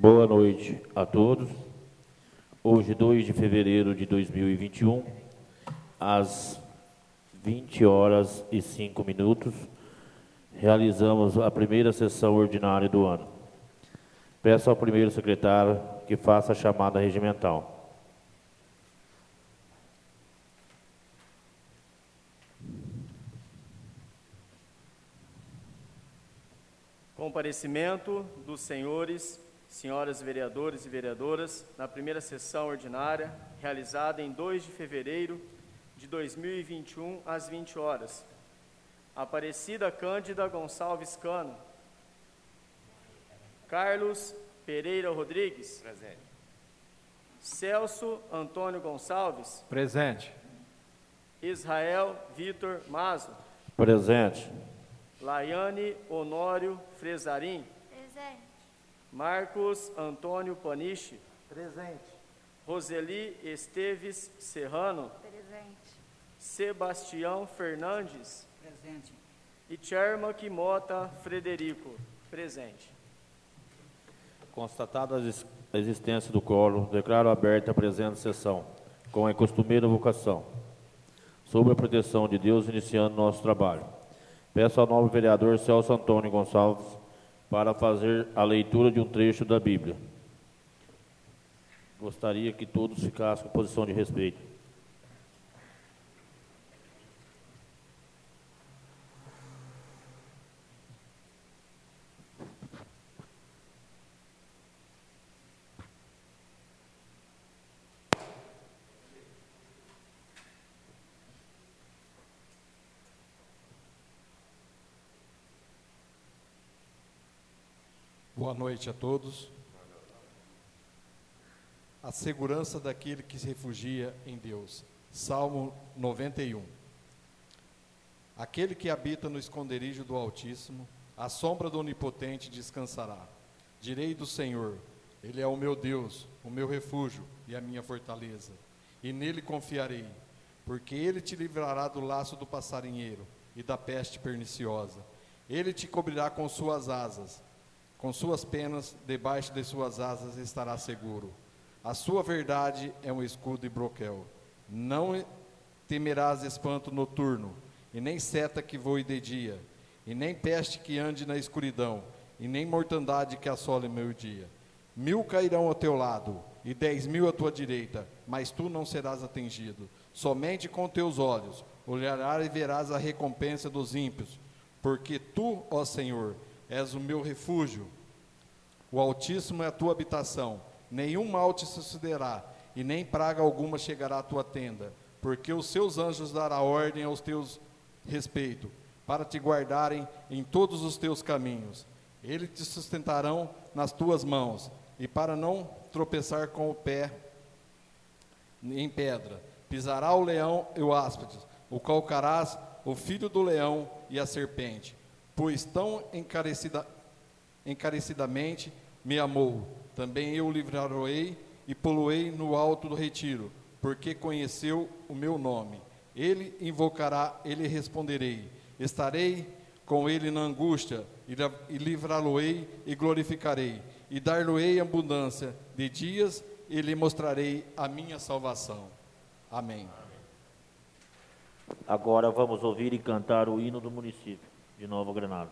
Boa noite a todos. Hoje, 2 de fevereiro de 2021, às 20h05, realizamos a primeira sessão ordinária do ano. Peço ao primeiro secretário que faça a chamada regimental. Comparecimento dos senhoras vereadores e vereadoras na primeira sessão ordinária, realizada em 2 de fevereiro de 2021, às 20h. Aparecida Cândida Gonçalves Cano. Carlos Pereira Rodrigues. Presente. Celso Antônio Gonçalves. Presente. Israel Vitor Mazo. Presente. Laiane Honório Fresarim. Presente. Marcos Antônio Paniche. Presente. Roseli Esteves Serrano. Presente. Sebastião Fernandes. Presente. E Chermak Mota Frederico. Presente. Constatada a existência do quórum, declaro aberta a presente sessão, com a costumeira vocação, sob a proteção de Deus, iniciando nosso trabalho. Peço ao nobre vereador Celso Antônio Gonçalves para fazer a leitura de um trecho da Bíblia. Gostaria que todos ficassem com posição de respeito. Boa noite a todos. A segurança daquele que se refugia em Deus. Salmo 91. Aquele que habita no esconderijo do Altíssimo, à sombra do Onipotente descansará. Direi do Senhor, Ele é o meu Deus, o meu refúgio e a minha fortaleza. E nele confiarei, porque Ele te livrará do laço do passarinheiro e da peste perniciosa. Ele te cobrirá com suas asas. Com suas penas, debaixo de suas asas estará seguro. A sua verdade é um escudo e broquel. Não temerás espanto noturno, e nem seta que voe de dia, e nem peste que ande na escuridão, e nem mortandade que assole meio-dia. 1000 cairão ao teu lado, e 10.000 à tua direita, mas tu não serás atingido. Somente com teus olhos olharás e verás a recompensa dos ímpios, porque tu, ó Senhor, és o meu refúgio, o Altíssimo é a tua habitação, nenhum mal te sucederá, e nem praga alguma chegará à tua tenda, porque os seus anjos dará ordem aos teus respeito, para te guardarem em todos os teus caminhos. Eles te sustentarão nas tuas mãos, e para não tropeçar com o pé em pedra, pisará o leão e o áspide, o calcarás, o filho do leão e a serpente. Pois tão encarecidamente me amou, também eu o livrarei e poloei no alto do retiro, porque conheceu o meu nome. Ele invocará, ele responderei. Estarei com ele na angústia, e livrá-lo-ei e glorificarei, e dar-lhe-ei abundância de dias, e lhe mostrarei a minha salvação. Amém. Agora vamos ouvir e cantar o hino do município de Nova Granada.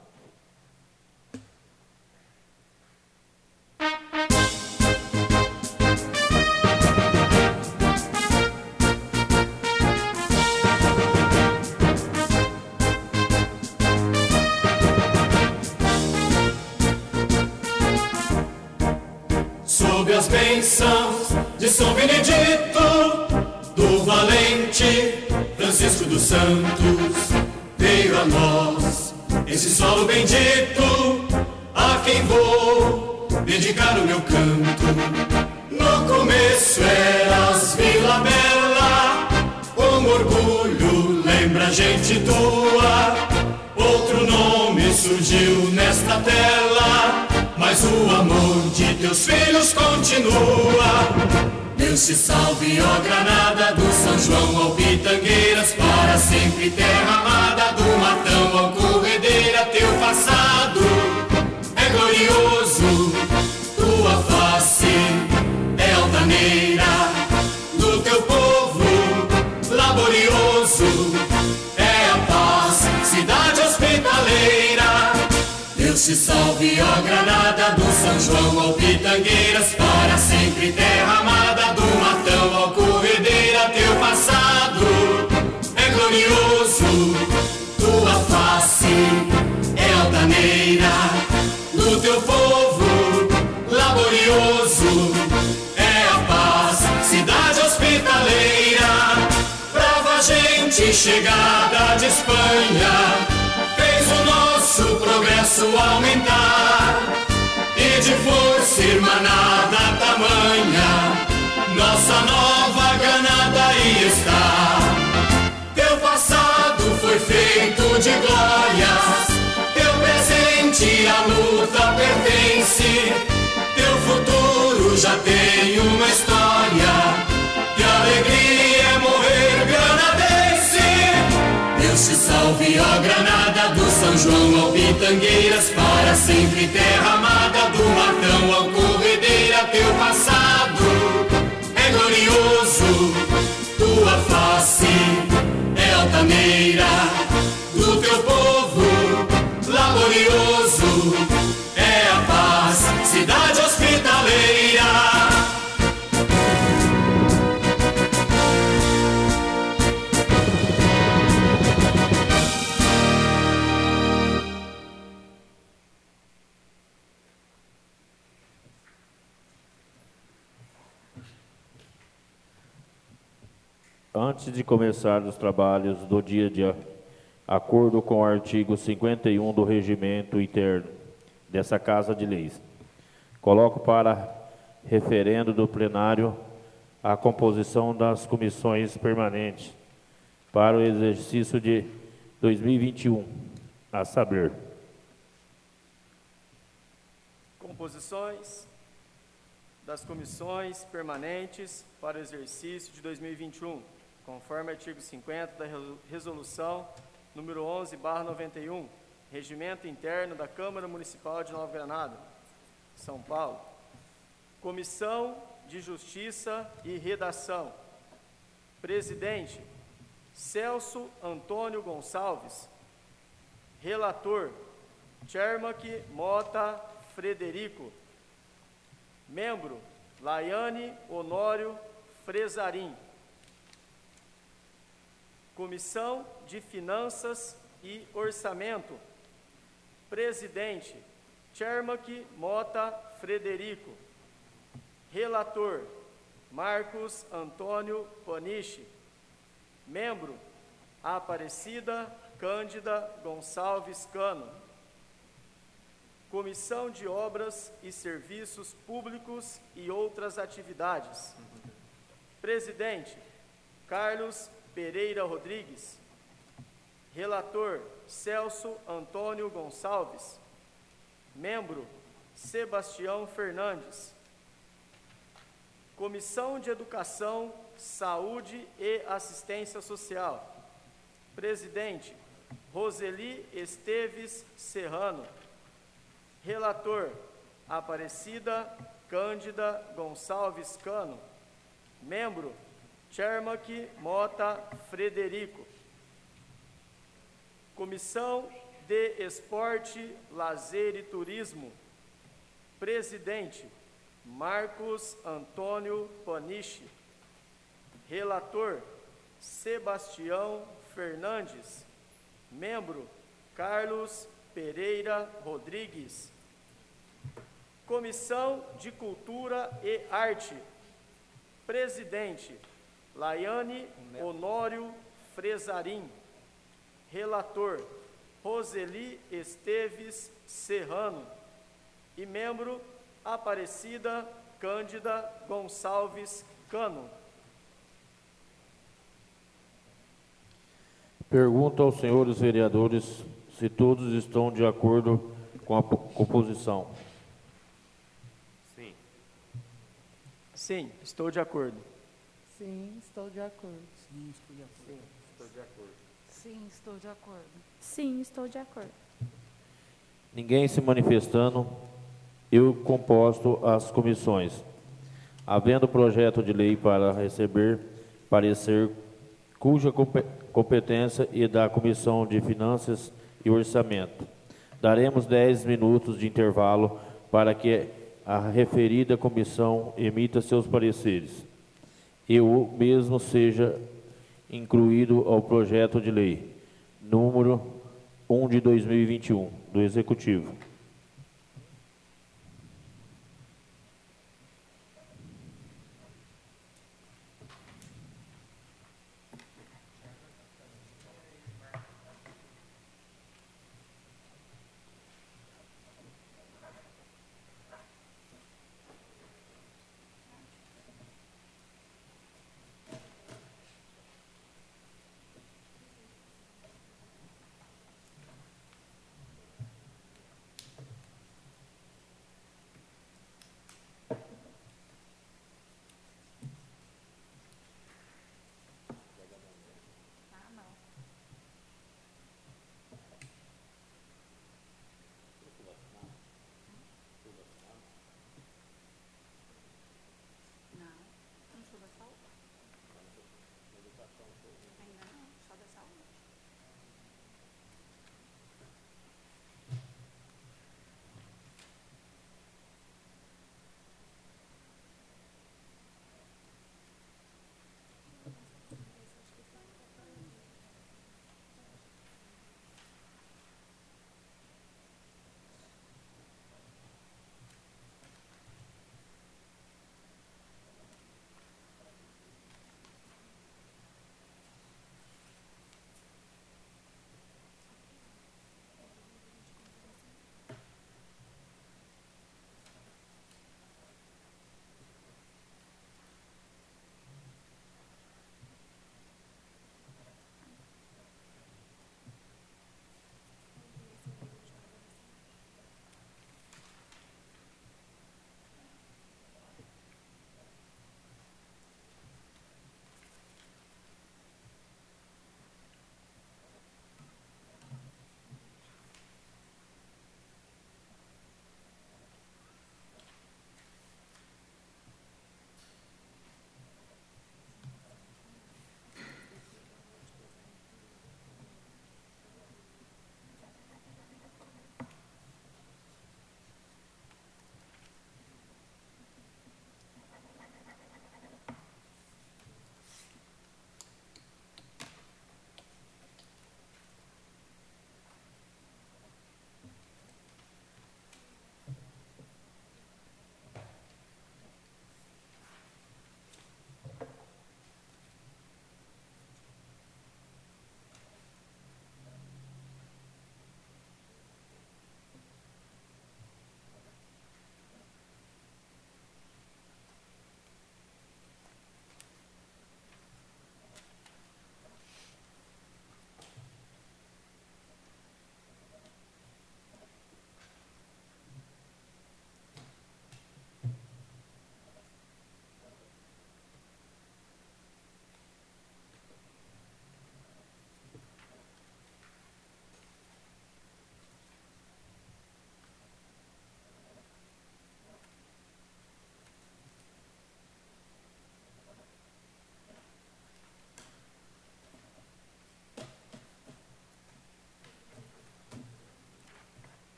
Sob as bênçãos de São Benedito, do valente Francisco dos Santos, veio a nós esse solo bendito, a quem vou dedicar o meu canto. No começo eras Vila Bela, com orgulho lembra a gente tua. Outro nome surgiu nesta tela, mas o amor de teus filhos continua. Deus te salve, ó Granada, do São João ao Pitangueiras, para sempre terra amada, do Matão ao Corredeira. Teu passado é glorioso, tua fala te salve, ó granada do São João ao Pitangueiras, para sempre terra amada, do Matão ao Corredeira, teu passado é glorioso, tua face é altaneira, no teu povo laborioso é a paz, cidade hospitaleira, brava gente chegada de Espanha, fez o nosso progresso aumentar, e de força irmanada tamanha, nossa nova Granada aí está. Teu passado foi feito de glórias, teu presente à luta pertence, teu futuro já tem uma história, que alegria é morrer granadense. Deus te salve, ó Granada do São João ao Pitangueiras, para sempre terra amada, do Matão ao Corredeira, teu passado é glorioso, tua face é altaneira, do teu povo laborioso é a paz, cidade hospitaleira. Antes de começar os trabalhos do dia de acordo com o artigo 51 do Regimento Interno dessa Casa de Leis, coloco para referendo do plenário a composição das comissões permanentes para o exercício de 2021, a saber: composições das comissões permanentes para o exercício de 2021, conforme artigo 50 da Resolução número 11/91, Regimento Interno da Câmara Municipal de Nova Granada, São Paulo. Comissão de Justiça e Redação. Presidente, Celso Antônio Gonçalves. Relator, Chermac Mota Frederico. Membro, Laiane Honório Fresarim. Comissão de Finanças e Orçamento. Presidente, Chermac Mota Frederico. Relator, Marcos Antônio Paniche. Membro, Aparecida Cândida Gonçalves Cano. Comissão de Obras e Serviços Públicos e outras atividades. Presidente, Carlos Pereira Rodrigues. Relator, Celso Antônio Gonçalves. Membro, Sebastião Fernandes. Comissão de Educação, Saúde e Assistência Social. Presidente, Roseli Esteves Serrano. Relator, Aparecida Cândida Gonçalves Cano. Membro, Chermac Mota Frederico. Comissão de Esporte, Lazer e Turismo. Presidente, Marcos Antônio Paniche. Relator, Sebastião Fernandes. Membro, Carlos Pereira Rodrigues. Comissão de Cultura e Arte. Presidente, Laiane Honório Fresarim. Relator, Roseli Esteves Serrano. E membro, Aparecida Cândida Gonçalves Cano. Pergunto aos senhores vereadores se todos estão de acordo com a composição. Sim. Sim, estou de acordo. Sim, estou de acordo. Sim, estou de acordo. Estou de acordo. Sim, estou de acordo. Sim, estou de acordo. Ninguém se manifestando, eu composto as comissões. Havendo projeto de lei para receber parecer cuja competência e da Comissão de Finanças e Orçamento, Daremos 10 minutos de intervalo para que a referida comissão emita seus pareceres e o mesmo seja incluído ao projeto de lei número 1 de 2021 do Executivo.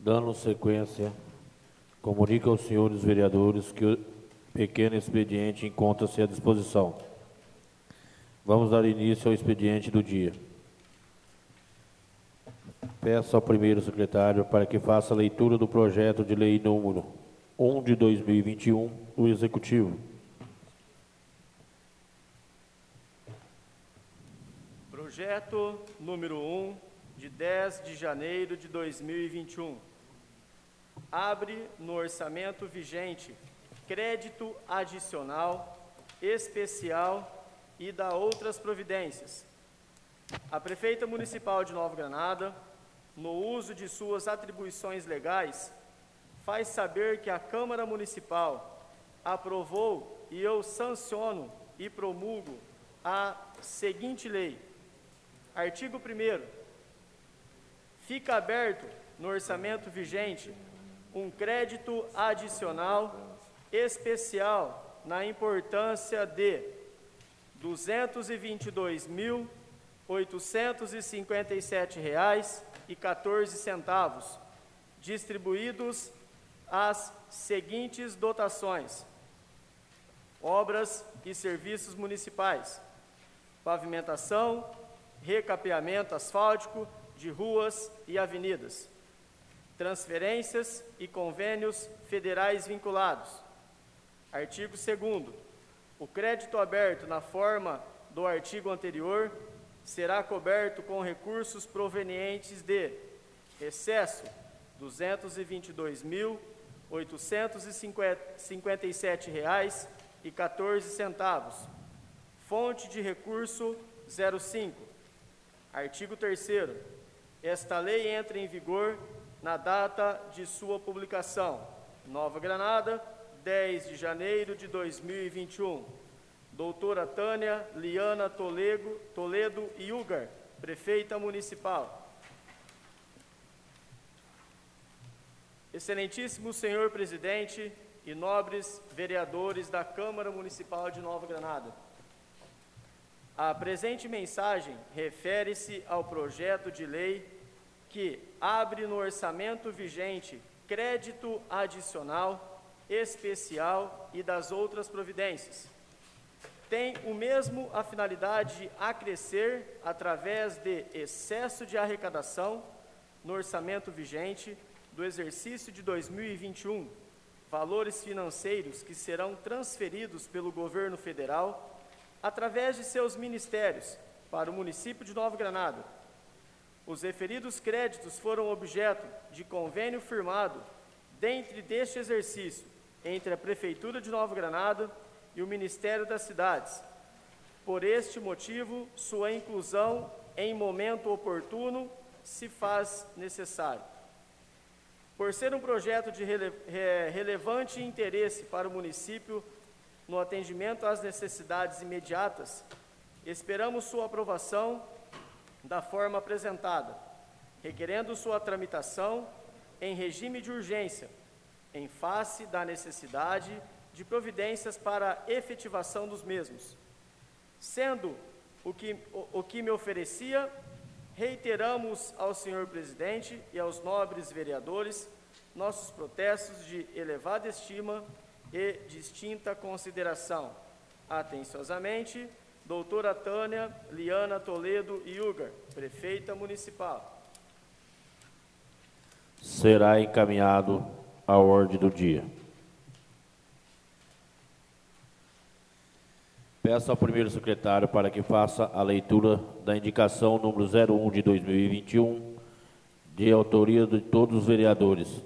Dando sequência, comunico aos senhores vereadores que o pequeno expediente encontra-se à disposição. Vamos dar início ao expediente do dia. Peço ao primeiro secretário para que faça a leitura do projeto de lei número 1 de 2021 do Executivo. Projeto número 1, de 10 de janeiro de 2021. Abre no orçamento vigente crédito adicional, especial e dá outras providências. A Prefeita Municipal de Nova Granada, no uso de suas atribuições legais, faz saber que a Câmara Municipal aprovou e eu sanciono e promulgo a seguinte lei. Artigo 1º. Fica aberto no orçamento vigente um crédito adicional especial na importância de R$ 222.857,14, distribuídos às seguintes dotações: obras e serviços municipais, pavimentação, recapeamento asfáltico de ruas e avenidas, transferências e convênios federais vinculados. Artigo 2º. O crédito aberto na forma do artigo anterior será coberto com recursos provenientes de excesso R$ 222.857,14, fonte de recurso 05. Artigo 3º. Esta lei entra em vigor na data de sua publicação. Nova Granada, 10 de janeiro de 2021. Doutora Tânia Liana Toledo Iugar, Prefeita Municipal. Excelentíssimo Senhor Presidente e nobres vereadores da Câmara Municipal de Nova Granada. A presente mensagem refere-se ao projeto de lei que abre no orçamento vigente crédito adicional, especial e das outras providências. Tem o mesmo a finalidade de acrescer, através de excesso de arrecadação no orçamento vigente do exercício de 2021, valores financeiros que serão transferidos pelo governo federal através de seus ministérios para o município de Nova Granada. Os referidos créditos foram objeto de convênio firmado dentro deste exercício entre a Prefeitura de Nova Granada e o Ministério das Cidades. Por este motivo, sua inclusão em momento oportuno se faz necessário. Por ser um projeto de relevante interesse para o município no atendimento às necessidades imediatas, esperamos sua aprovação da forma apresentada, requerendo sua tramitação em regime de urgência, em face da necessidade de providências para a efetivação dos mesmos. Sendo o que me oferecia, reiteramos ao senhor presidente e aos nobres vereadores nossos protestos de elevada estima e distinta consideração. Atenciosamente, doutora Tânia Liana Toledo Iugar, Prefeita Municipal. Será encaminhado à ordem do dia. Peço ao primeiro secretário para que faça a leitura da indicação número 01 de 2021, de autoria de todos os vereadores.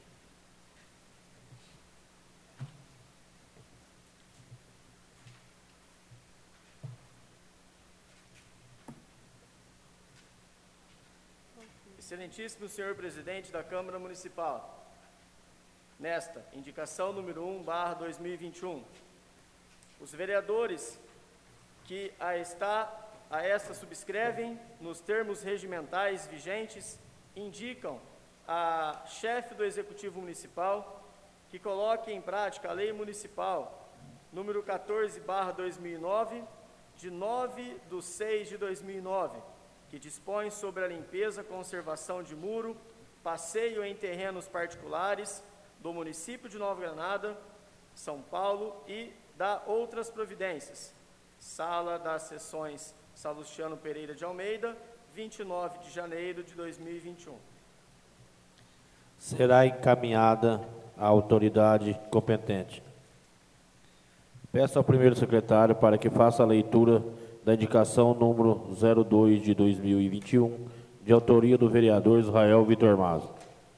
Excelentíssimo senhor presidente da Câmara Municipal, nesta indicação número 1/2021, os vereadores que a esta subscrevem nos termos regimentais vigentes indicam a chefe do Executivo Municipal que coloque em prática a Lei Municipal número 14/2009, de 9/6/2009, que dispõe sobre a limpeza, conservação de muro, passeio em terrenos particulares do município de Nova Granada, São Paulo, e da outras providências. Sala das Sessões Salustiano Pereira de Almeida, 29 de janeiro de 2021. Será encaminhada à autoridade competente. Peço ao primeiro secretário para que faça a leitura da indicação número 02 de 2021, de autoria do vereador Israel Vitor Mazo.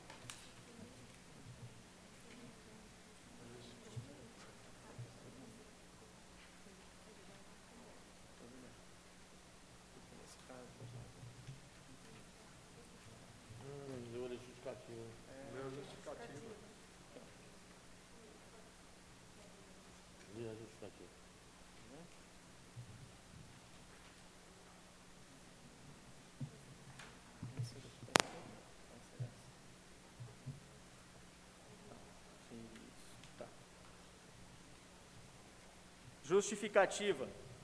Justificativa.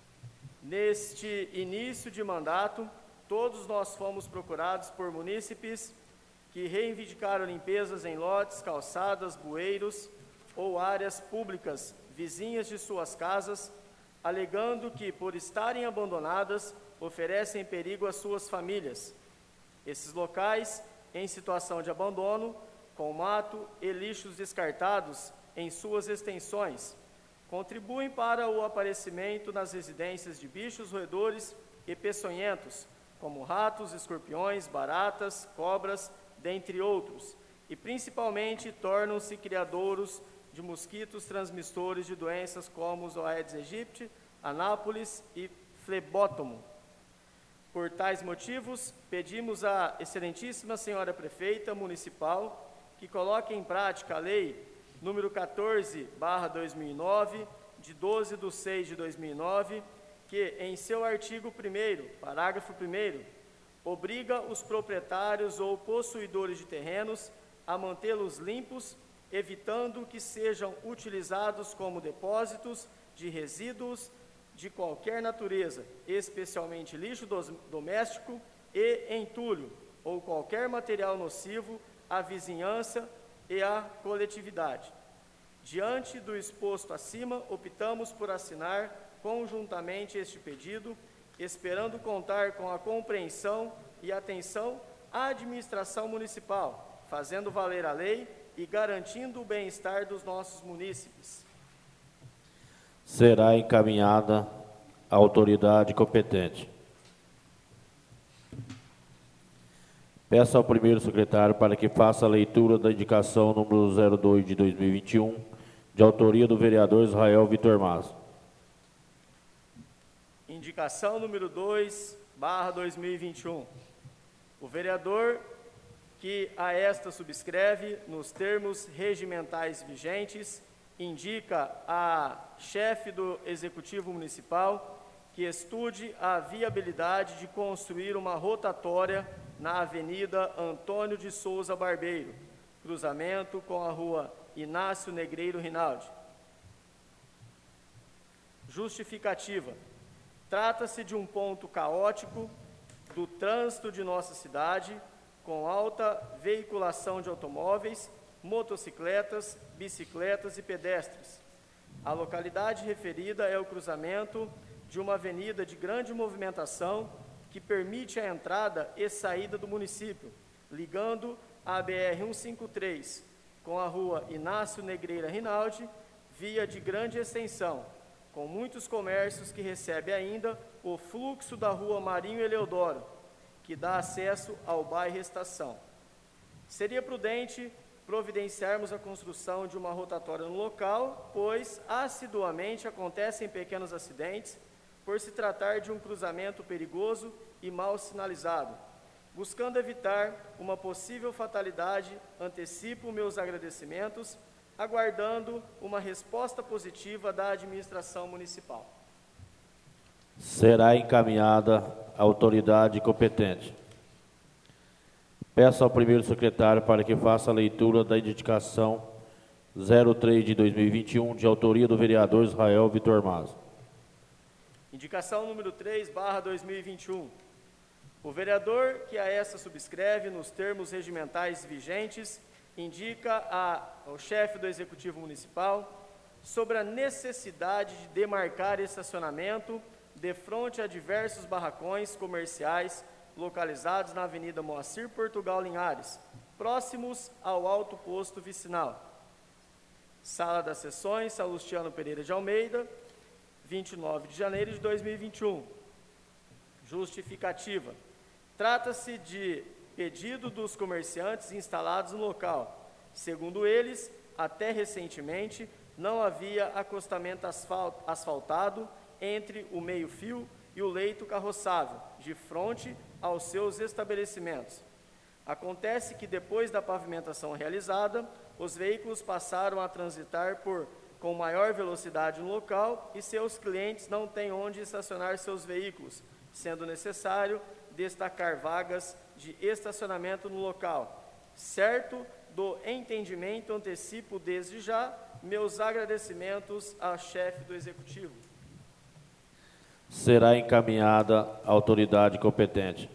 Neste início de mandato, todos nós fomos procurados por munícipes que reivindicaram limpezas em lotes, calçadas, bueiros ou áreas públicas vizinhas de suas casas, alegando que, por estarem abandonadas, oferecem perigo às suas famílias. Esses locais, em situação de abandono, com mato e lixos descartados em suas extensões, contribuem para o aparecimento nas residências de bichos roedores e peçonhentos, como ratos, escorpiões, baratas, cobras, dentre outros, e principalmente tornam-se criadouros de mosquitos transmissores de doenças como os Aedes aegypti, anápolis e flebótomo. Por tais motivos, pedimos à excelentíssima senhora prefeita municipal que coloque em prática a lei número 14/2009, de 12 de 6 de 2009, que, em seu artigo 1º, parágrafo 1º, obriga os proprietários ou possuidores de terrenos a mantê-los limpos, evitando que sejam utilizados como depósitos de resíduos de qualquer natureza, especialmente lixo doméstico e entulho, ou qualquer material nocivo à vizinhança e à coletividade. Diante do exposto acima, optamos por assinar conjuntamente este pedido, esperando contar com a compreensão e atenção à administração municipal, fazendo valer a lei e garantindo o bem-estar dos nossos munícipes. Será encaminhada à autoridade competente. Peço ao primeiro secretário para que faça a leitura da indicação número 02 de 2021, de autoria do vereador Israel Vitor Mazo. Indicação número 2/2021. O vereador que a esta subscreve, nos termos regimentais vigentes, indica a chefe do Executivo Municipal que estude a viabilidade de construir uma rotatória na Avenida Antônio de Souza Barbeiro, cruzamento com a Rua Inácio Negreiro Rinaldi. Justificativa. Trata-se de um ponto caótico do trânsito de nossa cidade, com alta veiculação de automóveis, motocicletas, bicicletas e pedestres. A localidade referida é o cruzamento de uma avenida de grande movimentação que permite a entrada e saída do município, ligando a BR-153 com a Rua Inácio Negreira Rinaldi, via de grande extensão, com muitos comércios que recebe ainda o fluxo da Rua Marinho Eleodoro, que dá acesso ao bairro Estação. Seria prudente providenciarmos a construção de uma rotatória no local, pois assiduamente acontecem pequenos acidentes, por se tratar de um cruzamento perigoso e mal sinalizado. Buscando evitar uma possível fatalidade, antecipo meus agradecimentos, aguardando uma resposta positiva da administração municipal. Será encaminhada à autoridade competente. Peço ao primeiro secretário para que faça a leitura da indicação 03 de 2021, de autoria do vereador Israel Vitor Mazo. Indicação número 3/2021. O vereador que a esta subscreve, nos termos regimentais vigentes, indica ao chefe do Executivo Municipal sobre a necessidade de demarcar estacionamento defronte a diversos barracões comerciais localizados na Avenida Moacir Portugal Linhares, próximos ao alto posto vicinal. Sala das Sessões, Salustiano Pereira de Almeida, 29 de janeiro de 2021. Justificativa. Trata-se de pedido dos comerciantes instalados no local. Segundo eles, até recentemente, não havia acostamento asfaltado entre o meio-fio e o leito carroçável, de frente aos seus estabelecimentos. Acontece que depois da pavimentação realizada, os veículos passaram a transitar com maior velocidade no local e seus clientes não têm onde estacionar seus veículos, sendo necessário destacar vagas de estacionamento no local. Certo do entendimento, antecipo desde já meus agradecimentos ao chefe do Executivo. Será encaminhada à autoridade competente.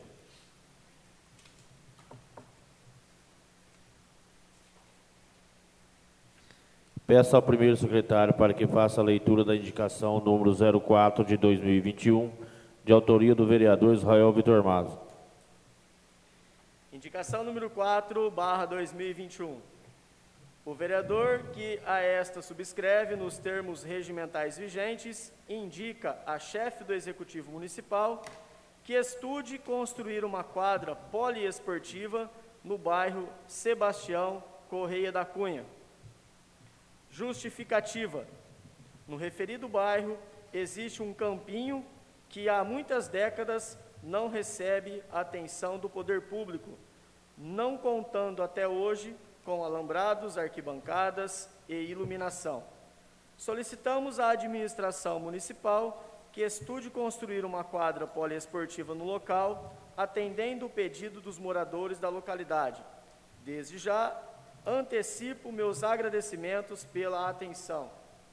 Peço ao primeiro secretário para que faça a leitura da indicação número 04 de 2021, de autoria do vereador Israel Vitor Mazo. Indicação número 4/2021. O vereador que a esta subscreve, nos termos regimentais vigentes, indica a chefe do Executivo Municipal que estude construir uma quadra poliesportiva no bairro Sebastião Correia da Cunha. Justificativa. No referido bairro, existe um campinho que há muitas décadas não recebe atenção do poder público, não contando até hoje com alambrados, arquibancadas e iluminação. Solicitamos à administração municipal que estude construir uma quadra poliesportiva no local, atendendo o pedido dos moradores da localidade. Desde já, antecipo meus agradecimentos pela atenção.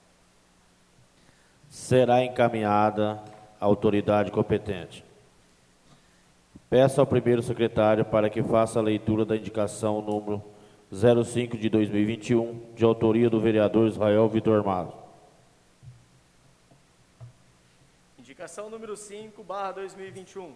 Será encaminhada à autoridade competente. Peço ao primeiro secretário para que faça a leitura da indicação número 05 de 2021, de autoria do vereador Israel Vitor Mazo. Indicação número 5/2021.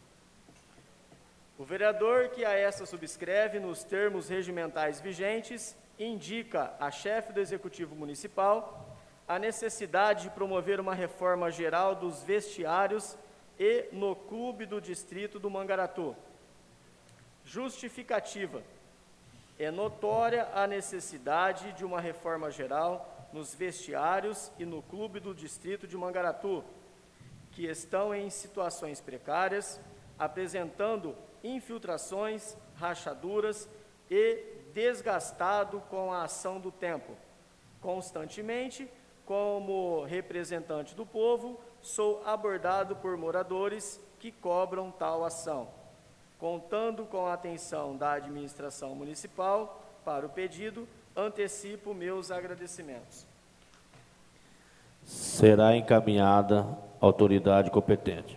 O vereador que a esta subscreve, nos termos regimentais vigentes, indica a chefe do Executivo Municipal a necessidade de promover uma reforma geral dos vestiários e no Clube do Distrito do Mangaratu. Justificativa. É notória a necessidade de uma reforma geral nos vestiários e no Clube do Distrito de Mangaratu, que estão em situações precárias, apresentando infiltrações, rachaduras e desgastado com a ação do tempo. Constantemente, como representante do povo, sou abordado por moradores que cobram tal ação. Contando com a atenção da administração municipal para o pedido, antecipo meus agradecimentos. Será encaminhada à autoridade competente.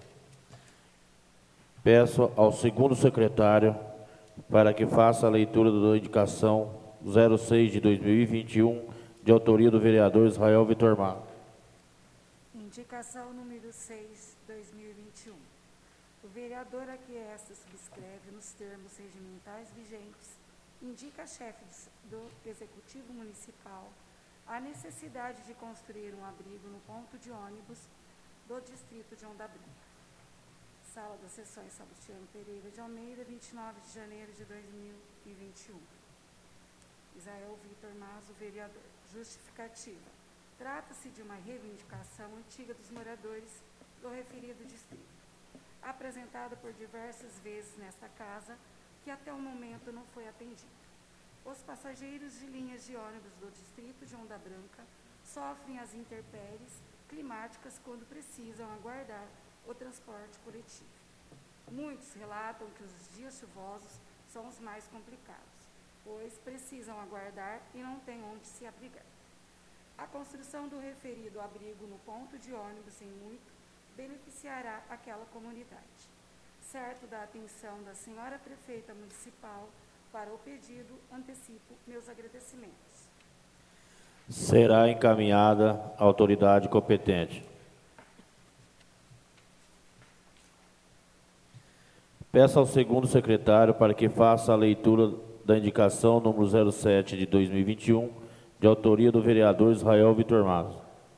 Peço ao segundo secretário para que faça a leitura da indicação 06 de 2021, de autoria do vereador Israel Vitor Mazo. Indicação número 6, 2021. O vereador a que esta subscreve, nos termos regimentais vigentes, indica a chefe do Executivo Municipal a necessidade de construir um abrigo no ponto de ônibus do distrito de Onda Branca. Sala das Sessões, Salustiano Pereira de Almeida, 29 de janeiro de 2021. Israel Vitor Mazo, vereador. Justificativa. Trata-se de uma reivindicação antiga dos moradores do referido distrito, apresentada por diversas vezes nesta casa, que até o momento não foi atendida. Os passageiros de linhas de ônibus do distrito de Onda Branca sofrem as intempéries climáticas quando precisam aguardar o transporte coletivo. Muitos relatam que os dias chuvosos são os mais complicados, pois precisam aguardar e não têm onde se abrigar. A construção do referido abrigo no ponto de ônibus em muito beneficiará aquela comunidade. certo da atenção da senhora prefeita municipal para o pedido, antecipo meus agradecimentos. Será encaminhada à autoridade competente. Peço ao segundo secretário para que faça a leitura da indicação número 07 de 2021, de autoria do vereador Israel Vitor Mazo.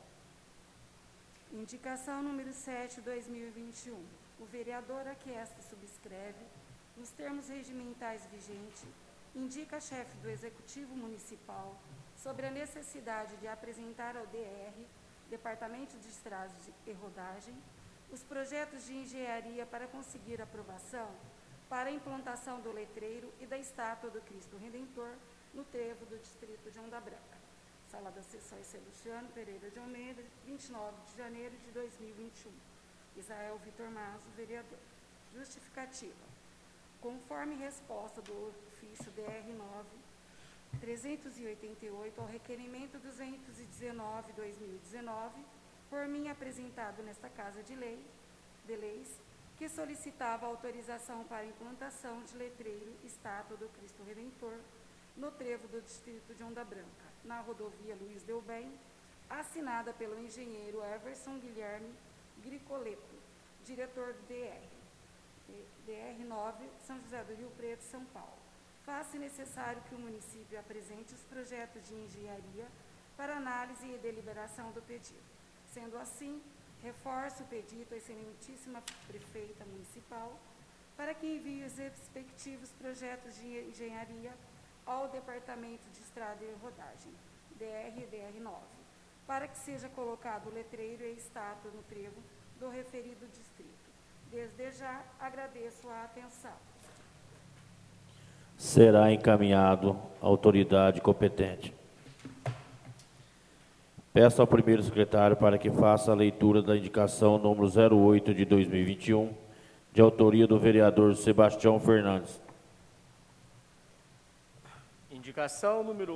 Indicação número 7, 2021. O vereador a que esta subscreve, nos termos regimentais vigentes, indica a chefe do Executivo Municipal sobre a necessidade de apresentar ao DR, Departamento de Estradas e Rodagem, os projetos de engenharia para conseguir aprovação para a implantação do letreiro e da estátua do Cristo Redentor no trevo do distrito de Onda Branca. Sala das Sessões Sebastiano Pereira de Almeida, 29 de janeiro de 2021. Israel Vitor Mazo, vereador. Justificativa. Conforme resposta do ofício DR 388 ao requerimento 219/2019, por mim apresentado nesta Casa de Leis, que solicitava autorização para implantação de letreiro estátua do Cristo Redentor no trevo do distrito de Onda Branca, na rodovia Luiz Delbem, assinada pelo engenheiro Everson Guilherme Gricoleto, diretor do DR 9, São José do Rio Preto, São Paulo. Faz-se necessário que o município apresente os projetos de engenharia para análise e deliberação do pedido. Sendo assim, reforço o pedido à excelentíssima prefeita municipal para que envie os respectivos projetos de engenharia ao Departamento de Estrada e Rodagem, DR 9, para que seja colocado o letreiro e estátua no trevo do referido distrito. Desde já, agradeço a atenção. Será encaminhado à autoridade competente. Peço ao primeiro secretário para que faça a leitura da indicação número 08 de 2021, de autoria do vereador Sebastião Fernandes. Indicação número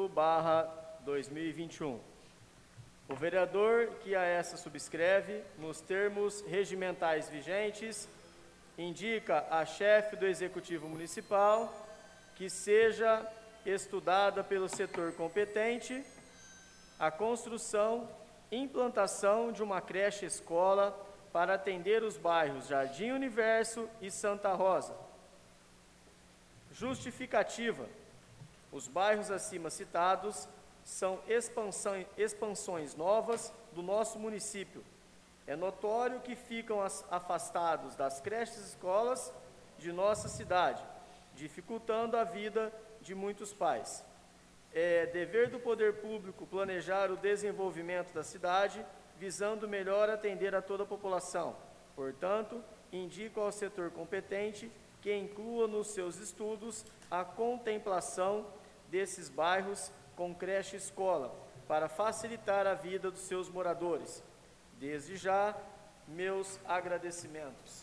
8/2021. O vereador que a essa subscreve, nos termos regimentais vigentes, indica a chefe do Executivo Municipal que seja estudada pelo setor competente a construção e implantação de uma creche-escola para atender os bairros Jardim Universo e Santa Rosa. Justificativa. Os bairros acima citados são expansões novas do nosso município. É notório que ficam afastados das creches e escolas de nossa cidade, dificultando a vida de muitos pais. É dever do poder público planejar o desenvolvimento da cidade, visando melhor atender a toda a população. Portanto, indico ao setor competente que inclua nos seus estudos a contemplação desses bairros com creche e escola, para facilitar a vida dos seus moradores. Desde já, meus agradecimentos.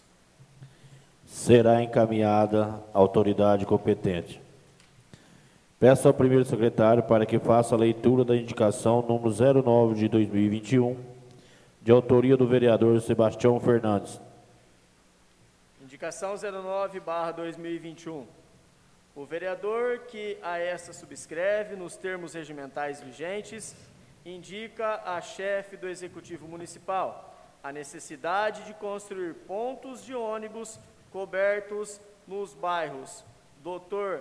Será encaminhada à autoridade competente. Peço ao primeiro secretário para que faça a leitura da indicação número 09 de 2021, de autoria do vereador Sebastião Fernandes. Indicação 09/2021. O vereador que a esta subscreve, nos termos regimentais vigentes, indica a chefe do Executivo Municipal a necessidade de construir pontos de ônibus cobertos nos bairros Dr.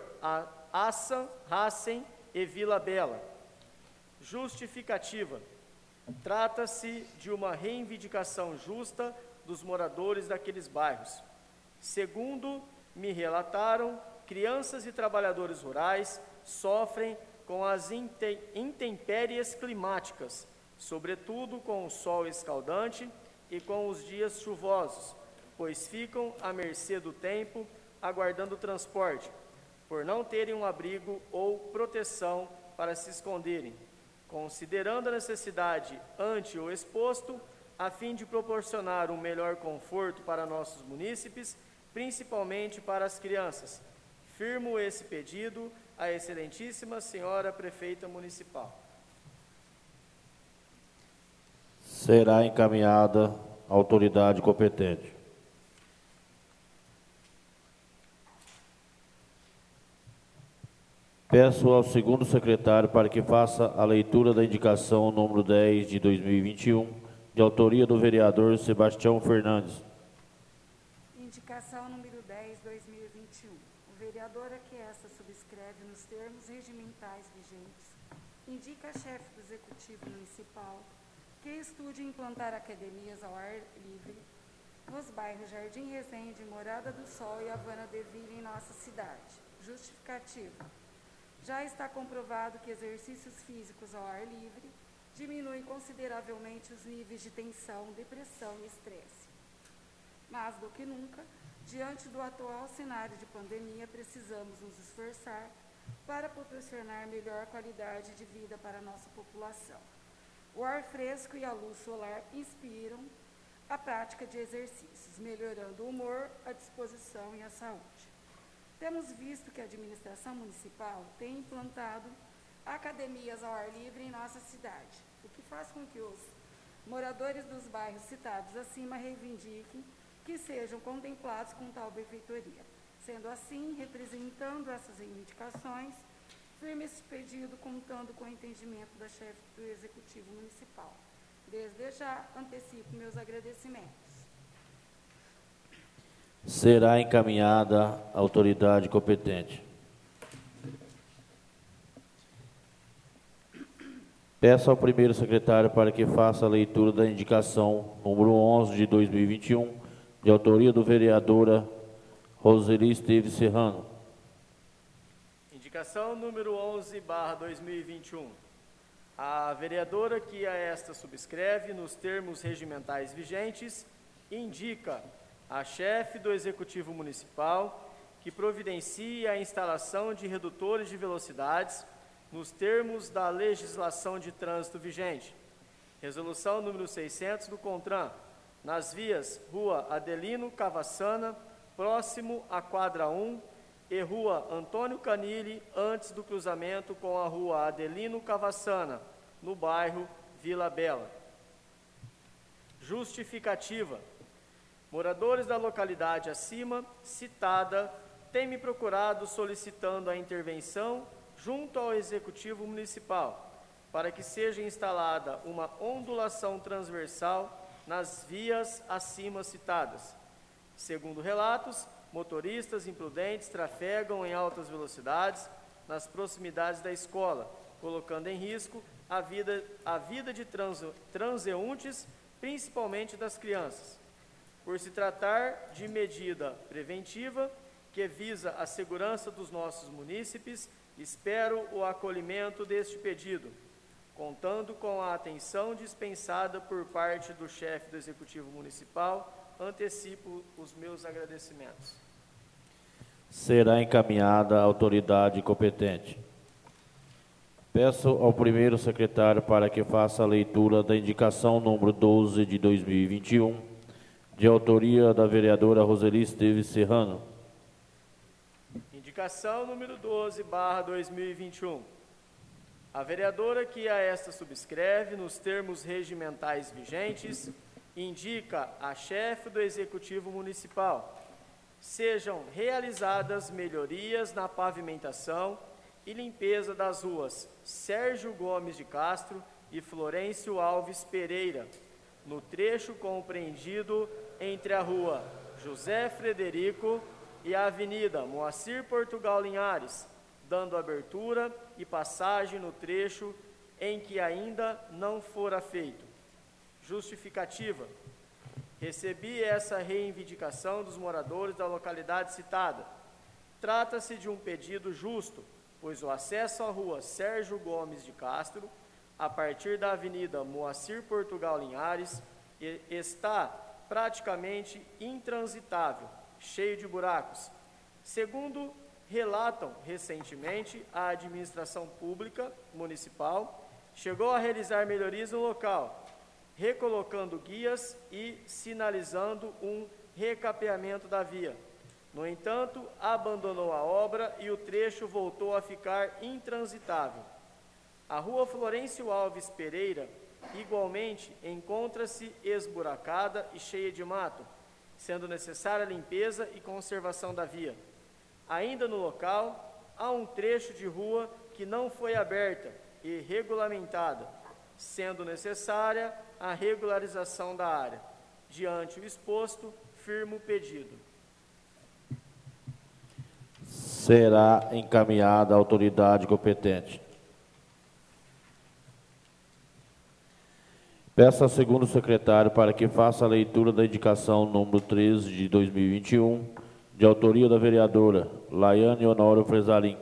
Hassen e Vila Bela. Justificativa. Trata-se de uma reivindicação justa dos moradores daqueles bairros. Segundo me relataram, crianças e trabalhadores rurais sofrem com as intempéries climáticas, sobretudo com o sol escaldante e com os dias chuvosos, pois ficam à mercê do tempo, aguardando o transporte, por não terem um abrigo ou proteção para se esconderem. Considerando a necessidade ante o exposto, a fim de proporcionar um melhor conforto para nossos munícipes, principalmente para as crianças, firmo esse pedido à excelentíssima senhora prefeita municipal. Será encaminhada à autoridade competente. Peço ao segundo secretário para que faça a leitura da indicação número 10 de 2021, de autoria do vereador Sebastião Fernandes. Indicação número 10, 2021. O vereador a que esta subscreve nos termos regimentais vigentes, indica a chefe do Executivo Municipal que estude implantar academias ao ar livre nos bairros Jardim Resende, Morada do Sol e Havana de Vila em nossa cidade. Justificativa. Já está comprovado que exercícios físicos ao ar livre diminuem consideravelmente os níveis de tensão, depressão e estresse. Mais do que nunca, diante do atual cenário de pandemia, precisamos nos esforçar para proporcionar melhor qualidade de vida para a nossa população. O ar fresco e a luz solar inspiram a prática de exercícios, melhorando o humor, a disposição e a saúde. Temos visto que a administração municipal tem implantado academias ao ar livre em nossa cidade, o que faz com que os moradores dos bairros citados acima reivindiquem que sejam contemplados com tal benfeitoria. Sendo assim, representando essas reivindicações, firme este pedido contando com o entendimento da chefe do Executivo Municipal. Desde já, antecipo meus agradecimentos. Será encaminhada à autoridade competente. Peço ao primeiro secretário para que faça a leitura da indicação número 11 de 2021, de autoria do vereadora Roseli Esteves Serrano. Indicação número 11/2021. A vereadora que a esta subscreve nos termos regimentais vigentes indica a chefe do Executivo Municipal que providencie a instalação de redutores de velocidades nos termos da legislação de trânsito vigente. Resolução número 600 do CONTRAN, nas vias Rua Adelino Cavassana, próximo à quadra 1, e Rua Antônio Canille, antes do cruzamento com a Rua Adelino Cavassana, no bairro Vila Bela. Justificativa. Moradores da localidade acima citada têm me procurado solicitando a intervenção junto ao Executivo Municipal para que seja instalada uma ondulação transversal nas vias acima citadas. Segundo relatos, motoristas imprudentes trafegam em altas velocidades nas proximidades da escola, colocando em risco a vida de transeuntes, principalmente das crianças. Por se tratar de medida preventiva que visa a segurança dos nossos munícipes, espero o acolhimento deste pedido, contando com a atenção dispensada por parte do chefe do Executivo Municipal. Antecipo os meus agradecimentos. Será encaminhada à autoridade competente. Peço ao primeiro secretário para que faça a leitura da indicação número 12 de 2021, de autoria da vereadora Roseli Esteves Serrano. Indicação número 12/2021. A vereadora que a esta subscreve, nos termos regimentais vigentes, indica a chefe do Executivo Municipal sejam realizadas melhorias na pavimentação e limpeza das ruas Sérgio Gomes de Castro e Florencio Alves Pereira, no trecho compreendido entre a rua José Frederico e a avenida Moacir Portugal Linhares, dando abertura e passagem no trecho em que ainda não fora feito. Justificativa. Recebi essa reivindicação dos moradores da localidade citada. Trata-se de um pedido justo, pois o acesso à rua Sérgio Gomes de Castro, a partir da avenida Moacir Portugal Linhares, está praticamente intransitável, cheio de buracos. Segundo relatam recentemente, a administração pública municipal chegou a realizar melhorias no local, recolocando guias e sinalizando um recapeamento da via. No entanto, abandonou a obra e o trecho voltou a ficar intransitável. A rua Florencio Alves Pereira, igualmente, encontra-se esburacada e cheia de mato, sendo necessária a limpeza e conservação da via. Ainda no local, a um trecho de rua que não foi aberta e regulamentada, sendo necessária a regularização da área. Diante o exposto, firmo o pedido. Será encaminhada à autoridade competente. Peço ao segundo secretário para que faça a leitura da indicação número 13 de 2021, de autoria da vereadora Laiane Honório Fresarim.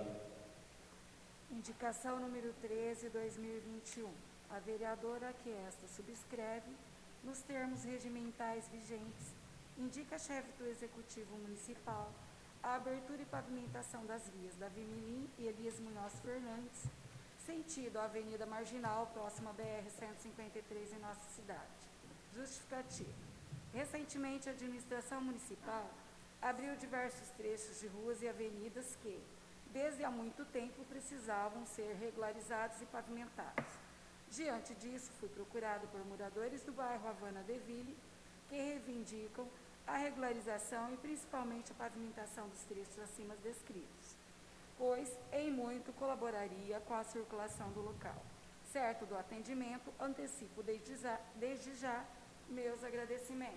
Indicação número 13, 2021. A vereadora que esta subscreve, nos termos regimentais vigentes, indica a chefe do Executivo Municipal a abertura e pavimentação das vias Davi Mirim e Elias Munhoz Fernandes, sentido a Avenida Marginal, próxima à BR-153 em nossa cidade. Justificativa. Recentemente, a administração municipal abriu diversos trechos de ruas e avenidas que, desde há muito tempo, precisavam ser regularizados e pavimentados. Diante disso, fui procurado por moradores do bairro Havana Deville, que reivindicam a regularização e principalmente a pavimentação dos trechos acima descritos, pois em muito colaboraria com a circulação do local. Certo do atendimento, antecipo desde já meus agradecimentos.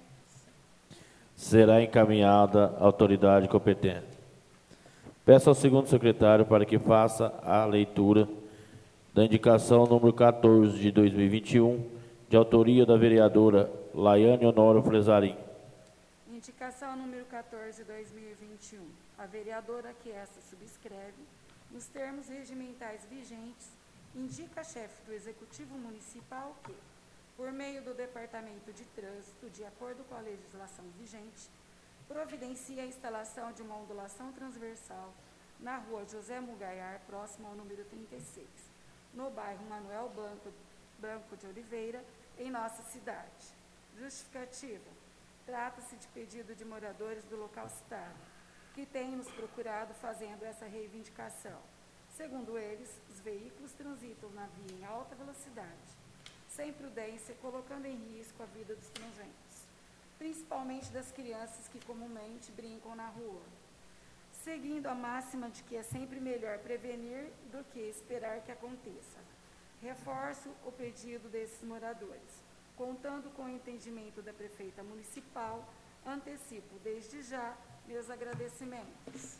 Será encaminhada à autoridade competente. Peço ao segundo secretário para que faça a leitura da indicação número 14 de 2021, de autoria da vereadora Laiane Honório Fresarim. Indicação número 14, 2021. A vereadora que esta subscreve, nos termos regimentais vigentes, indica a chefe do Executivo Municipal que, por meio do Departamento de Trânsito, de acordo com a legislação vigente, providencia a instalação de uma ondulação transversal na rua José Mugaiar, próximo ao número 36, no bairro Manuel Branco de Oliveira, em nossa cidade. Justificativa. Trata-se de pedido de moradores do local citado, que têm nos procurado fazendo essa reivindicação. Segundo eles, os veículos transitam na via em alta velocidade, sem prudência, colocando em risco a vida dos transeuntes, principalmente das crianças que comumente brincam na rua, seguindo a máxima de que é sempre melhor prevenir do que esperar que aconteça. Reforço o pedido desses moradores. Contando com o entendimento da prefeita municipal, antecipo desde já meus agradecimentos.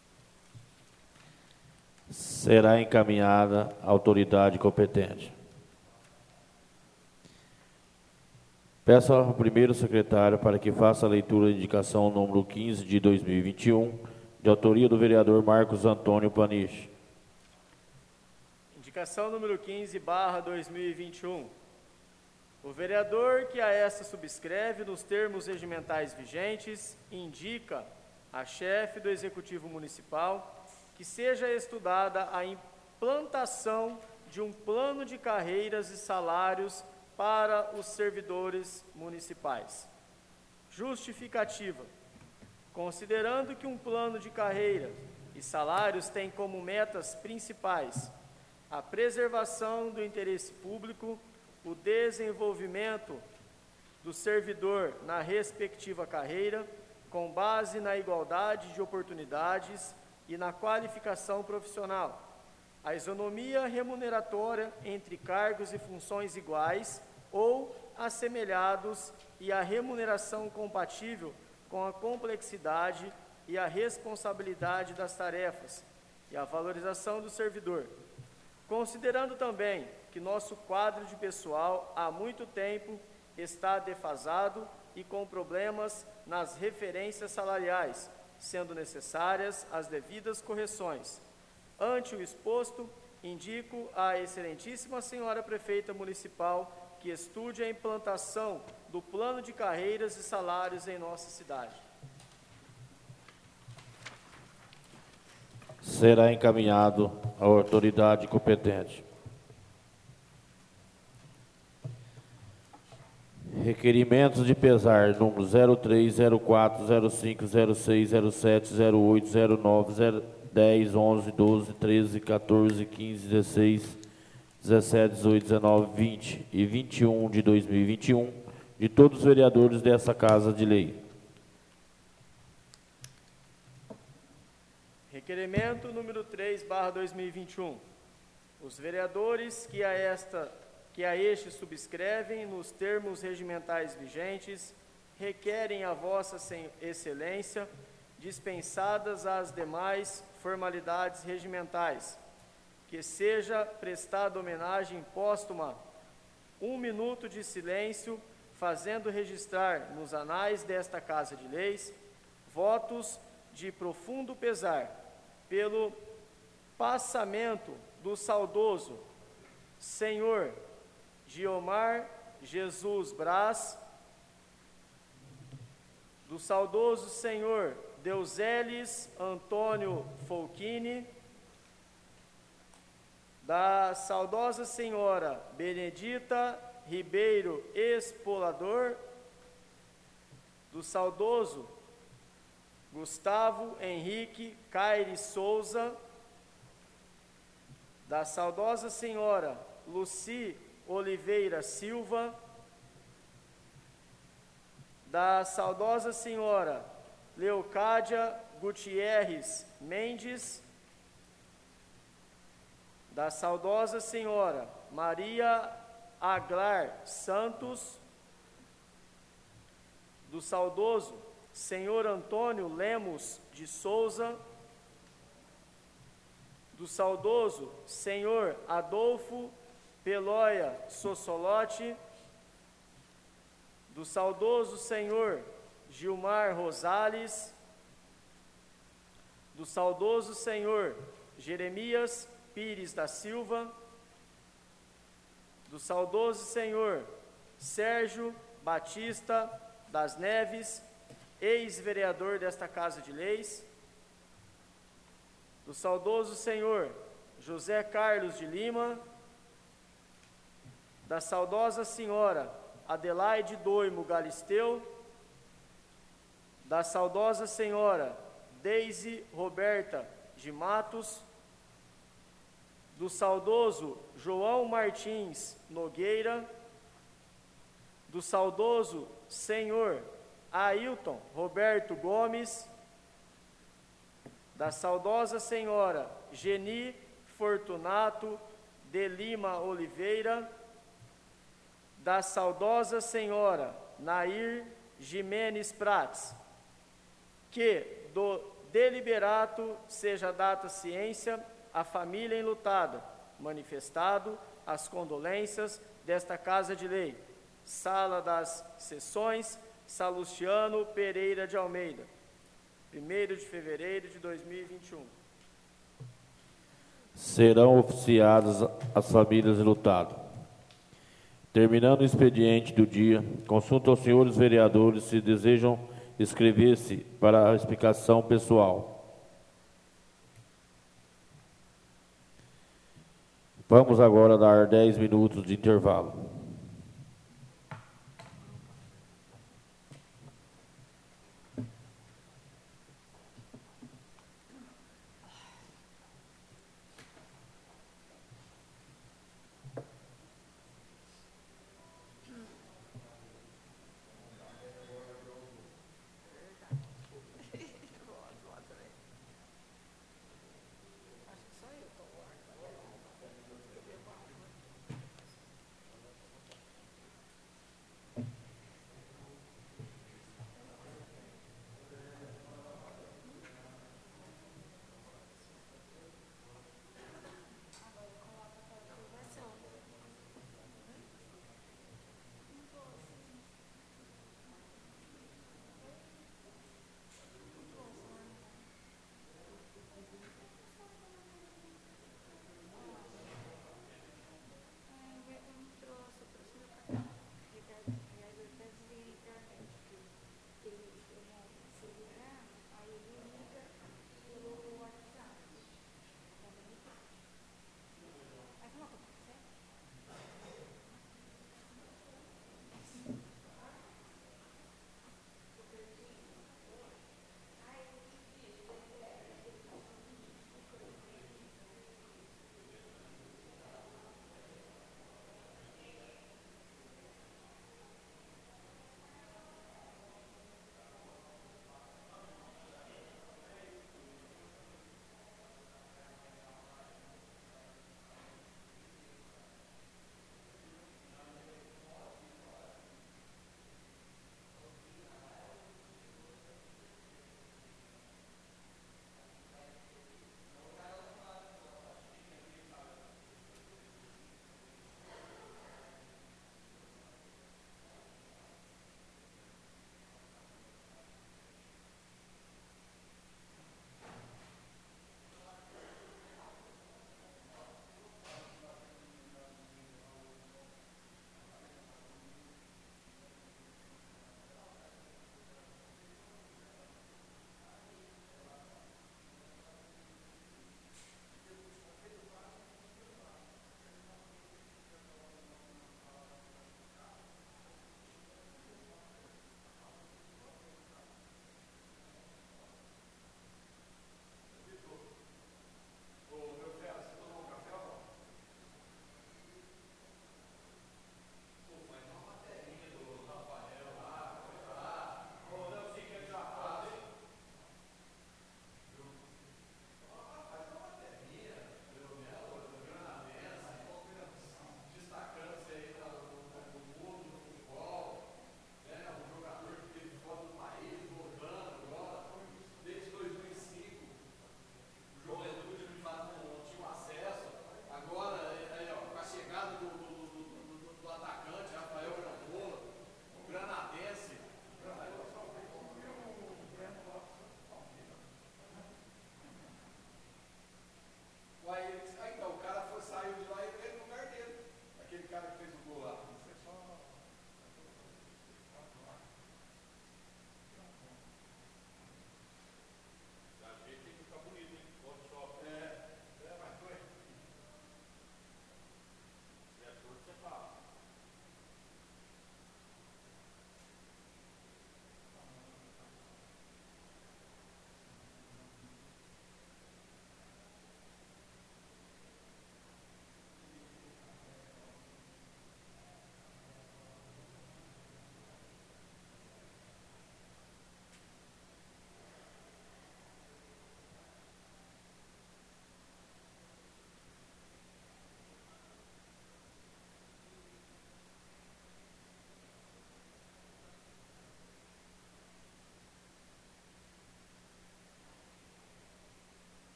Será encaminhada à autoridade competente. Peço ao primeiro secretário para que faça a leitura da indicação número 15 de 2021, de autoria do vereador Marcos Antônio Paniche. Indicação número 15, /2021. O vereador que a esta subscreve, nos termos regimentais vigentes, indica a chefe do Executivo Municipal que seja estudada a implantação de um plano de carreiras e salários para os servidores municipais. Justificativa. Considerando que um plano de carreira e salários tem como metas principais a preservação do interesse público, o desenvolvimento do servidor na respectiva carreira, com base na igualdade de oportunidades e na qualificação profissional, a isonomia remuneratória entre cargos e funções iguais ou assemelhados e a remuneração compatível com a complexidade e a responsabilidade das tarefas e a valorização do servidor. Considerando também que nosso quadro de pessoal há muito tempo está defasado e com problemas nas referências salariais, sendo necessárias as devidas correções. Ante o exposto, indico à excelentíssima senhora prefeita municipal que estude a implantação do plano de carreiras e salários em nossa cidade. Será encaminhado à autoridade competente. Requerimentos de pesar, número 03, 04, 05, 06, 07, 08, 09, 10, 11, 12, 13, 14, 15, 16, 17, 18, 19, 20 e 21 de 2021, de todos os vereadores dessa Casa de Lei. Requerimento número 3/2021. Os vereadores que a este subscrevem nos termos regimentais vigentes requerem a Vossa Excelência dispensadas as demais formalidades regimentais, que seja prestada homenagem póstuma, 1 minuto de silêncio, fazendo registrar nos anais desta Casa de Leis votos de profundo pesar pelo passamento do saudoso senhor Guiomar Jesus Braz, do saudoso senhor Deuseles Antônio Folchini, da saudosa senhora Benedita Ribeiro Espolador, do saudoso Gustavo Henrique Caire Souza, da saudosa senhora Luci Oliveira Silva, da saudosa senhora Leocádia Gutierrez Mendes, da saudosa senhora Maria Aglar Santos, do saudoso senhor Antônio Lemos de Souza, do saudoso senhor Adolfo Peloia Sossolotti, do saudoso senhor Gilmar Rosales, do saudoso senhor Jeremias Pires da Silva, do saudoso senhor Sérgio Batista das Neves, ex-vereador desta Casa de Leis, do saudoso senhor José Carlos de Lima, da saudosa senhora Adelaide Doimo Galisteu, da saudosa senhora Deise Roberta de Matos, do saudoso João Martins Nogueira, do saudoso senhor Ailton Roberto Gomes, da saudosa senhora Geni Fortunato de Lima Oliveira, da saudosa senhora Nair Jimenez Prats, que do deliberato seja data ciência à família enlutada, manifestado as condolências desta Casa de Lei. Sala das Sessões, Salustiano Pereira de Almeida, 1º de fevereiro de 2021. Serão oficiadas as famílias enlutadas. Terminando o expediente do dia, consulto aos senhores vereadores se desejam inscrever-se para a explicação pessoal. Vamos agora dar 10 minutos de intervalo.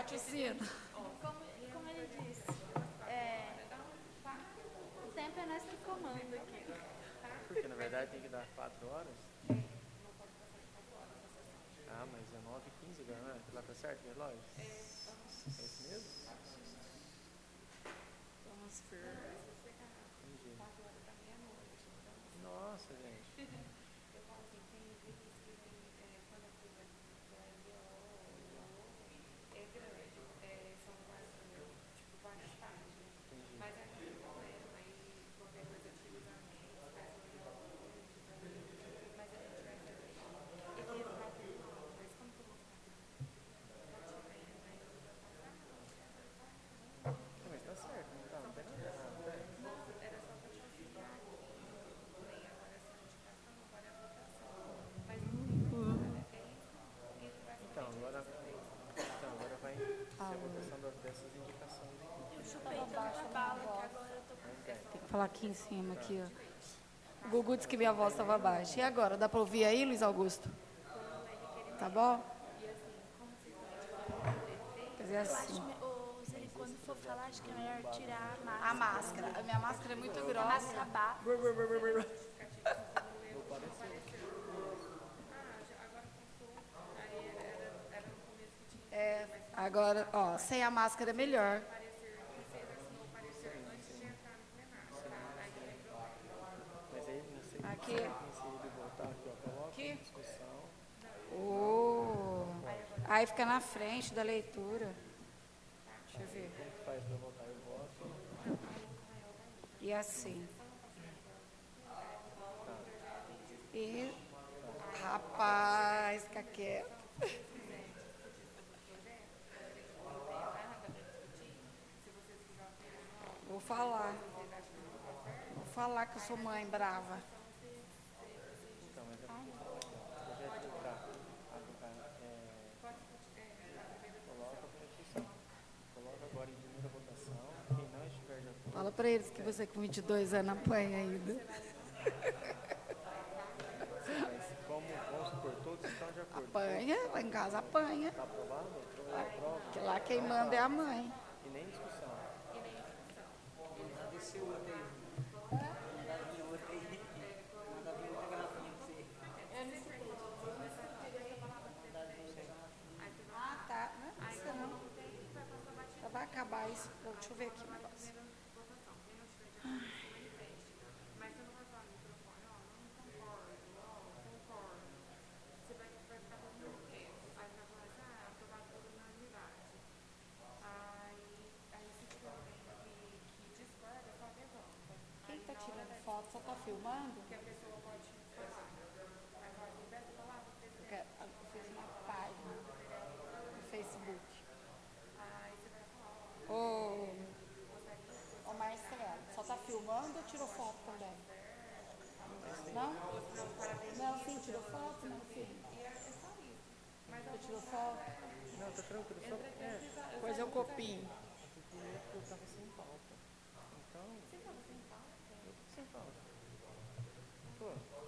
Bate o sino. Como ele disse, o tempo é nós que comanda aqui. Porque na verdade tem que dar 4 horas. Ah, mas é 9h15 agora, não é? Lá tá certo o relógio? É isso mesmo? Vamos ver. Entendi. Nossa, gente. Mas tá certo, não tem nada errado, né? Então agora vai ser a votação dessas indicações aqui. Eu chutei tanta bala que agora eu tô com Tem que falar aqui em cima, aqui, ó. O Gugu disse que minha voz estava baixa. E agora, dá para ouvir aí, Luiz Augusto? Tá bom? Fazer assim. Zé, quando for falar, acho que é melhor tirar a máscara. A máscara. A minha máscara é muito A grossa. máscara baixa. É, agora, ó, sem a máscara é melhor. Mas aí não sei Aqui. se vai conseguir voltar aqui, ó. Coloca Aqui. em discussão. Aí fica na frente da leitura. Deixa eu ver. Como que faz pra voltar? Eu voto. E assim. E. Rapaz, fica quieto. Vou falar. Vou falar que eu sou mãe brava. Então, mas é porque projeto de coloca para discussão. Coloca agora em primeira votação. Quem não estiver de acordo. Fala pra eles que você com 22 anos apanha ainda. Mas vamos supor, todos estão de acordo. Apanha, lá em casa apanha. Está aprovado? Aprova. Que lá quem manda é a mãe. E nem discussão. Ah, tá. Não é isso não. Já vai acabar isso. Deixa eu ver aqui o negócio. Quem tá tirando foto só tá filmando? Eu fiz uma página no Facebook. Ô Marcelo, só tá filmando ou tirou foto também? Não? Não, sim, tirou foto? Não, sim. Você tirou foto? Não, tá tranquilo. Só, Pois eu copio. eu estava sem pauta. Então. Você estava sem pauta? Eu tô sem pauta. Pô.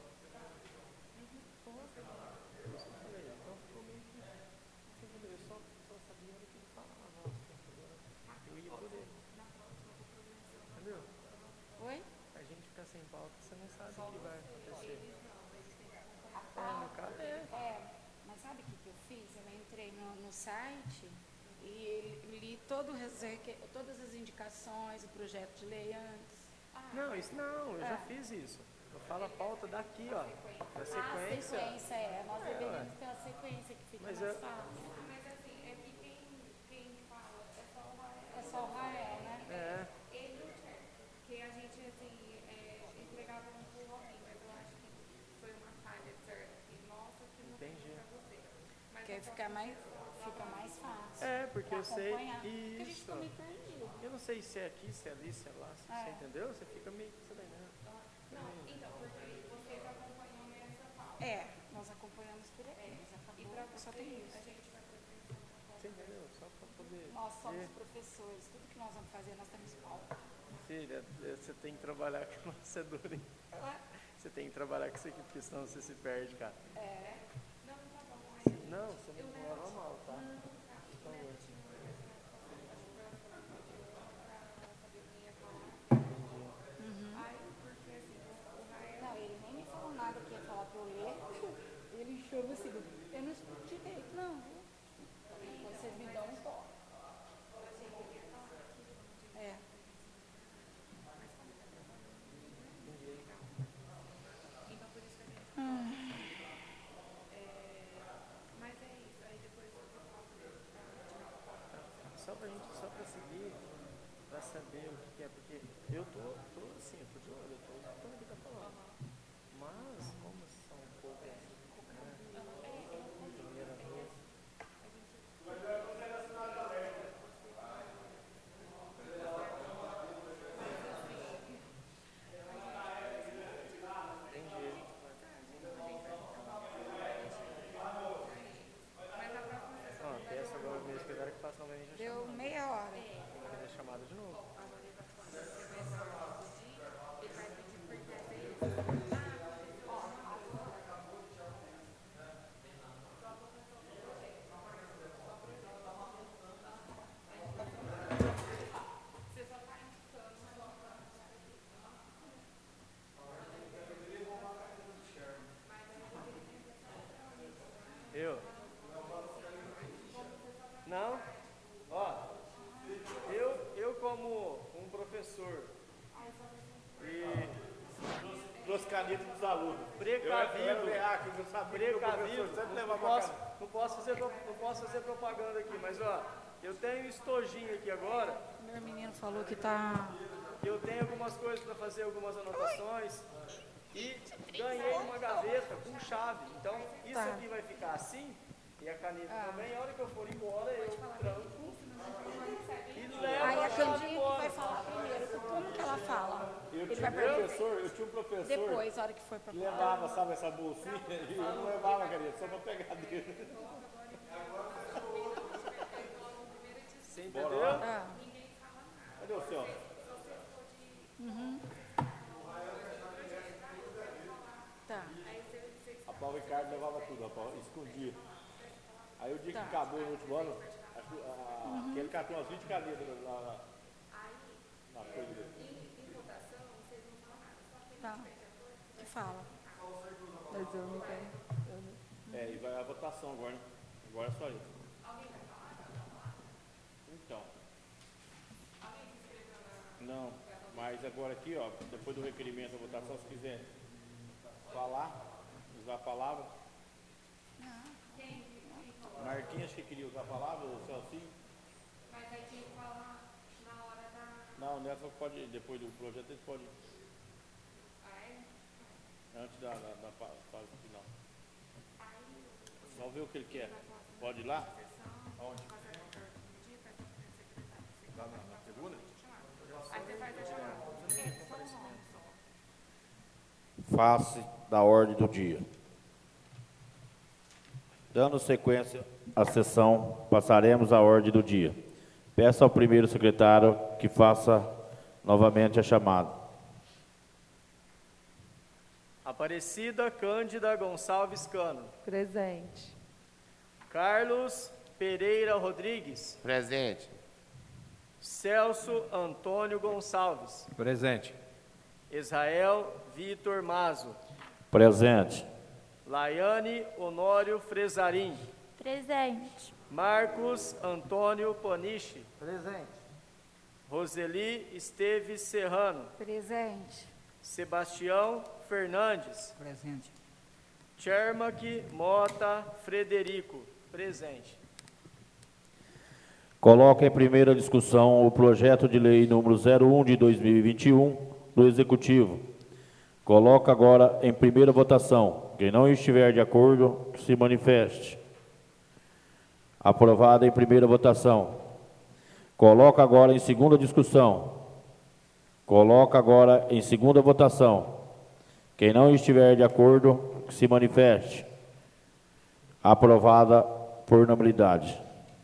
Por isso que eu falei. Então ficou meio que. Eu só sabia o que ele falava. Eu ia por ele. Entendeu? Oi? A gente fica sem pauta, você não sabe o que vai acontecer. Ah, No caso, mas sabe o que eu fiz? Eu entrei no site e li todas as indicações, o projeto de lei antes. Não, isso não, eu já fiz isso. Eu falo a pauta daqui, ó. Da A sequência. sequência, nós deveríamos ter a sequência que fica Mas mais eu- fácil. Mas assim, é que quem fala é só o Rael. É só o Rael, né? É. Ele e o Tcheco. Porque a gente, assim, entregava um pro Robin, mas eu acho que foi uma falha certa. E nossa, que não Entendi. foi pra você. Mas Porque aí fica mais fácil. É, porque pra eu sei. acompanhar. Porque a gente Isso. fica meio perdido. Eu não sei se é aqui, se é ali, se é lá, se você entendeu? Você fica meio. Você tá entendendo? então, porque vocês acompanham nessa pauta. Nós acompanhamos por aqui, mas acabou, só tem isso. Você entendeu? Só pra poder. Nós somos ver. professores, tudo que nós vamos fazer, nós temos pauta. Filha, você tem que trabalhar com você dura, hein? Você tem que trabalhar com isso aqui, porque senão você se perde, cara. Não, você não leva mal, tá? Então, só para seguir, para saber o que é, porque eu tô assim, eu tô de olho, eu tô escutando o que tá falando. Mas, como são poucas, né? Primeira vez. Entendi. Até essa agora mesmo, que agora que passa novamente a Deu chamada. meia hora. Tem que fazer a chamada de novo. Eu? Não? Ó, eu como um professor e Trouxe caneta dos alunos. precavido, não posso fazer propaganda aqui, mas ó, eu tenho estojinho aqui agora, Meu menino falou que tá... eu tenho algumas coisas para fazer, algumas anotações e ganhei uma gaveta com chave. Então isso Tá. aqui vai ficar assim e a caneta também. A hora que eu for embora eu tranco e levo Aí a a chave Candinha que embora. vai falar primeiro. Como que ela fala? Eu Ele tinha vai perguntar eu tinha um professor depois, a hora que for pra que levava, sabe, essa bolsinha, e eu não levava, querido, só pra pegar dele. Você entendeu? Ah, Cadê o seu? tá. Rapaz, o Ricardo levava tudo, rapaz, escondia. Aí o dia que acabou no último ano, ele catou umas 20 canetas na coisa dele. Tá. Que fala. Mas eu não quero. É, e vai a votação agora, né? Agora é só isso. Então. Não, mas agora aqui, ó, depois do requerimento da votação, se quiser falar, usar a palavra. Marquinhos que queria usar a palavra, o Celcinho. Mas aí tem que falar na hora da. Não, nessa pode, depois do projeto, eles podem, antes da fase final. Só ver o que ele quer. Pode ir lá? Onde? Lá na tribuna? Face da ordem do dia. Dando sequência à sessão, passaremos à ordem do dia. Peço ao primeiro secretário que faça novamente a chamada. Aparecida Cândida Gonçalves Cano. Presente. Carlos Pereira Rodrigues. Presente. Celso Antônio Gonçalves. Presente. Israel Vitor Mazo. Presente. Laiane Honório Fresarim. Presente. Marcos Antônio Ponichi. Presente. Roseli Esteves Serrano. Presente. Sebastião Fernandes. Presente. Chermac Mota Frederico. Presente. Coloca em primeira discussão o projeto de lei número 01 de 2021 do Executivo. Coloca agora em primeira votação. Quem não estiver de acordo, que se manifeste. Aprovada em primeira votação. Coloca agora em segunda discussão. Coloca agora em segunda votação. Quem não estiver de acordo, que se manifeste. Aprovada por unanimidade.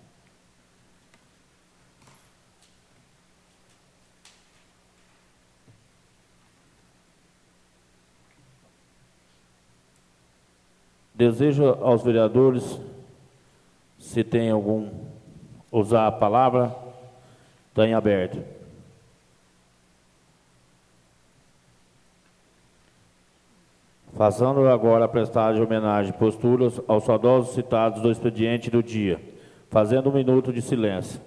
Desejo aos vereadores, se tem algum, usar a palavra, está em aberto. Fazendo agora a prestagem de homenagem e posturas aos saudosos citados do expediente do dia, fazendo 1 minuto de silêncio.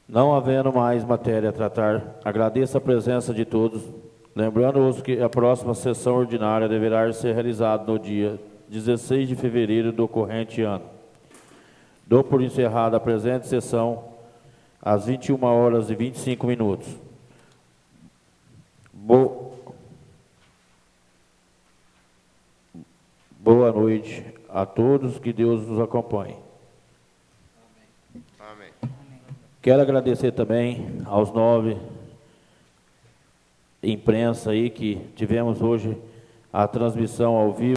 Não havendo mais matéria a tratar, agradeço a presença de todos, lembrando-os que a próxima sessão ordinária deverá ser realizada no dia 16 de fevereiro do corrente ano. Dou por encerrada a presente sessão às 21h25. Boa noite a todos, que Deus nos acompanhe. Amém. Quero agradecer também aos 9 imprensa aí que tivemos hoje a transmissão ao vivo.